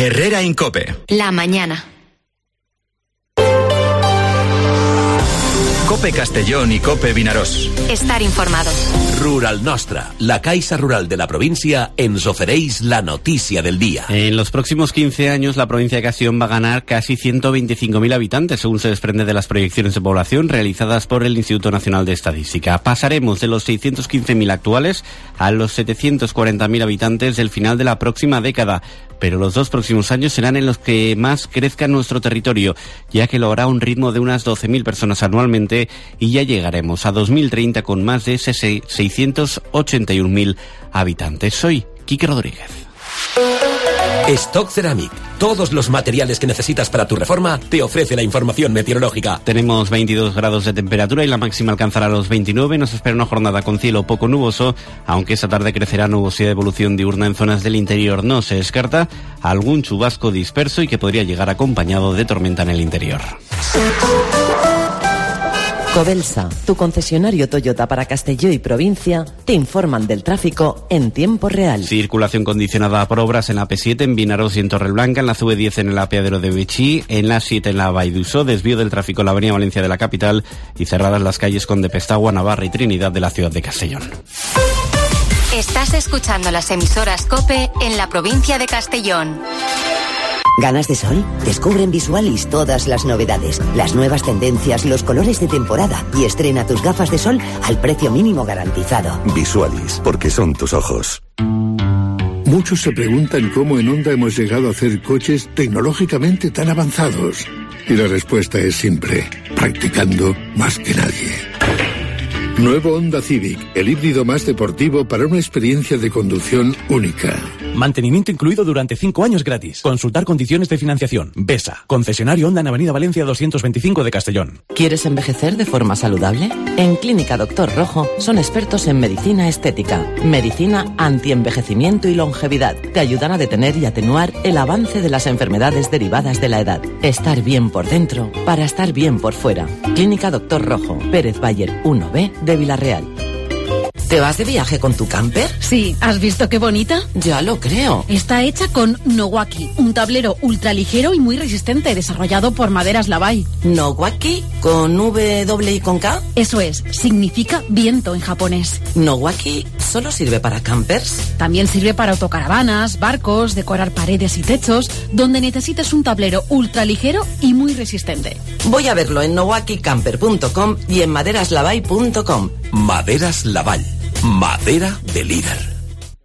Herrera Incope. La mañana. Cope Castellón y Cope Vinaròs. Estar informado. Rural Nostra, la Caixa Rural de la provincia, ens ofereix la noticia del día. En los próximos 15 años, la provincia de Castellón va a ganar casi 125.000 habitantes, según se desprende de las proyecciones de población realizadas por el Instituto Nacional de Estadística. Pasaremos de los 615.000 actuales a los 740.000 habitantes del final de la próxima década. Pero los 2 próximos años serán en los que más crezca nuestro territorio, ya que logrará un ritmo de unas 12.000 personas anualmente y ya llegaremos a 2030 con más de 681.000 habitantes. Soy Quique Rodríguez. Stock Ceramic. Todos los materiales que necesitas para tu reforma te ofrece la información meteorológica. Tenemos 22 grados de temperatura y la máxima alcanzará los 29. Nos espera una jornada con cielo poco nuboso, aunque esta tarde crecerá nubosidad de evolución diurna en zonas del interior. No se descarta algún chubasco disperso y que podría llegar acompañado de tormenta en el interior. Covelsa, tu concesionario Toyota para Castelló y provincia, te informan del tráfico en tiempo real. Circulación condicionada por obras en la P7 en Vinaròs y en Torreblanca, en la CV10 en el apeadero de Betxí, en la 7 en la Vall d'Uixó, desvío del tráfico en la avenida Valencia de la capital y cerradas las calles Conde Pestagua, Navarra y Trinidad de la ciudad de Castellón. Estás escuchando las emisoras COPE en la provincia de Castellón. ¿Ganas de sol? Descubre en Visualis todas las novedades, las nuevas tendencias, los colores de temporada y estrena tus gafas de sol al precio mínimo garantizado. Visualis, porque son tus ojos. Muchos se preguntan cómo en Honda hemos llegado a hacer coches tecnológicamente tan avanzados. Y la respuesta es simple: practicando más que nadie. Nuevo Honda Civic, el híbrido más deportivo para una experiencia de conducción única. Mantenimiento incluido durante 5 años gratis. Consultar condiciones de financiación. BESA. Concesionario Honda en Avenida Valencia 225 de Castellón. ¿Quieres envejecer de forma saludable? En Clínica Doctor Rojo son expertos en medicina estética, medicina antienvejecimiento y longevidad. Te ayudan a detener y atenuar el avance de las enfermedades derivadas de la edad. Estar bien por dentro para estar bien por fuera. Clínica Doctor Rojo, Pérez Bayer 1B de Villarreal. ¿Te vas de viaje con tu camper? Sí, ¿has visto qué bonita? Ya lo creo. Está hecha con Nowaki, un tablero ultraligero y muy resistente, desarrollado por Maderas Lavai. ¿Nowaki? ¿Con W y con K? Eso es, significa viento en japonés. ¿Nowaki solo sirve para campers? También sirve para autocaravanas, barcos, decorar paredes y techos, donde necesites un tablero ultraligero y muy resistente. Voy a verlo en nowakicamper.com y en maderaslavai.com. Maderas Laval. Madera de líder.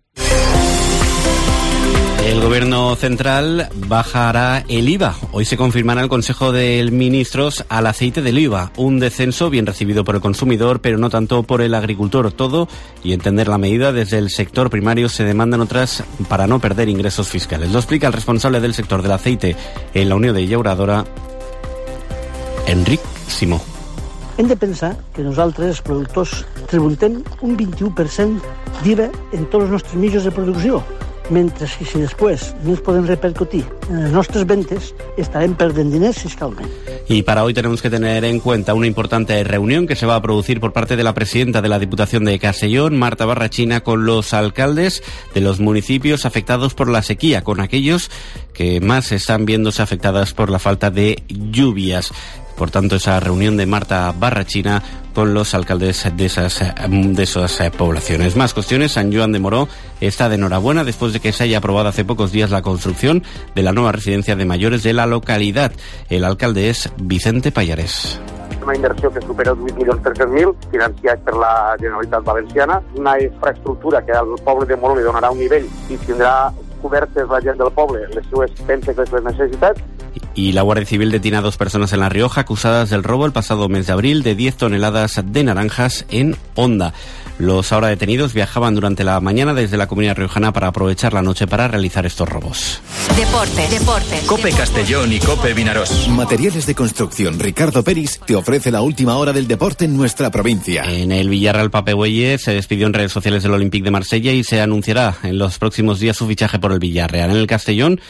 El Gobierno central bajará el IVA. Hoy se confirmará en el Consejo de Ministros al aceite de oliva. Un descenso bien recibido por el consumidor, pero no tanto por el agricultor. Todo, y entender la medida, desde el sector primario se demandan otras para no perder ingresos fiscales. Lo explica el responsable del sector del aceite en la Unió de Llauradora, Enric Simó. Hem de pensar que nosaltres, els productors, tributem un 21% d'IVA en tots els nostres mitjans de producció, mentre que si després no ens podem repercutir en les nostres ventes, estarem perdent diners fiscalment. Y para hoy tenemos que tener en cuenta una importante reunión que se va a producir por parte de la presidenta de la Diputación de Castellón, Marta Barrachina, con los alcaldes de los municipios afectados por la sequía, con aquellos que más están viéndose afectadas por la falta de lluvias. Por tanto, esa reunión de Marta Barrachina con los alcaldes de esas poblaciones. Más cuestiones. Sant Joan de Moró está de enhorabuena después de que se haya aprobado hace pocos días la construcción de la nueva residencia de mayores de la localidad. El alcalde es Vicente Pallarés. Una inversió que supera els 8.300.000, financiat per la Generalitat Valenciana, una infraestructura que al poble de Moró li donarà un nivell i tindrà cobertes la gent del poble les seues penses i les necessitats. Y la Guardia Civil detiene a 2 personas en La Rioja acusadas del robo el pasado mes de abril de 10 toneladas de naranjas en Honda. Los ahora detenidos viajaban durante la mañana desde la Comunidad Riojana para aprovechar la noche para realizar estos robos. Deportes. Cope Castellón y Cope Vinaròs. Materiales de construcción Ricardo Peris te ofrece la última hora del deporte en nuestra provincia. En el Villarreal, Pape Güelle se despidió en redes sociales del Olympique de Marsella y se anunciará en los próximos días su fichaje por el Villarreal. En el Castellón,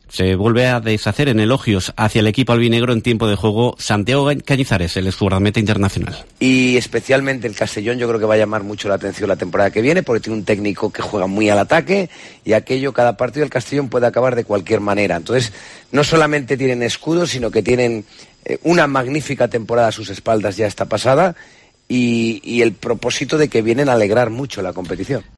Se vuelve a deshacer en elogios hacia el equipo albinegro en tiempo de juego Santiago Cañizares, el exguardameta internacional. Y especialmente el Castellón yo creo que va a llamar mucho la atención la temporada que viene, porque tiene un técnico que juega muy al ataque y cada partido del Castellón puede acabar de cualquier manera. Entonces, no solamente tienen escudos, sino que tienen una magnífica temporada a sus espaldas ya esta pasada y el propósito de que vienen a alegrar mucho la competición.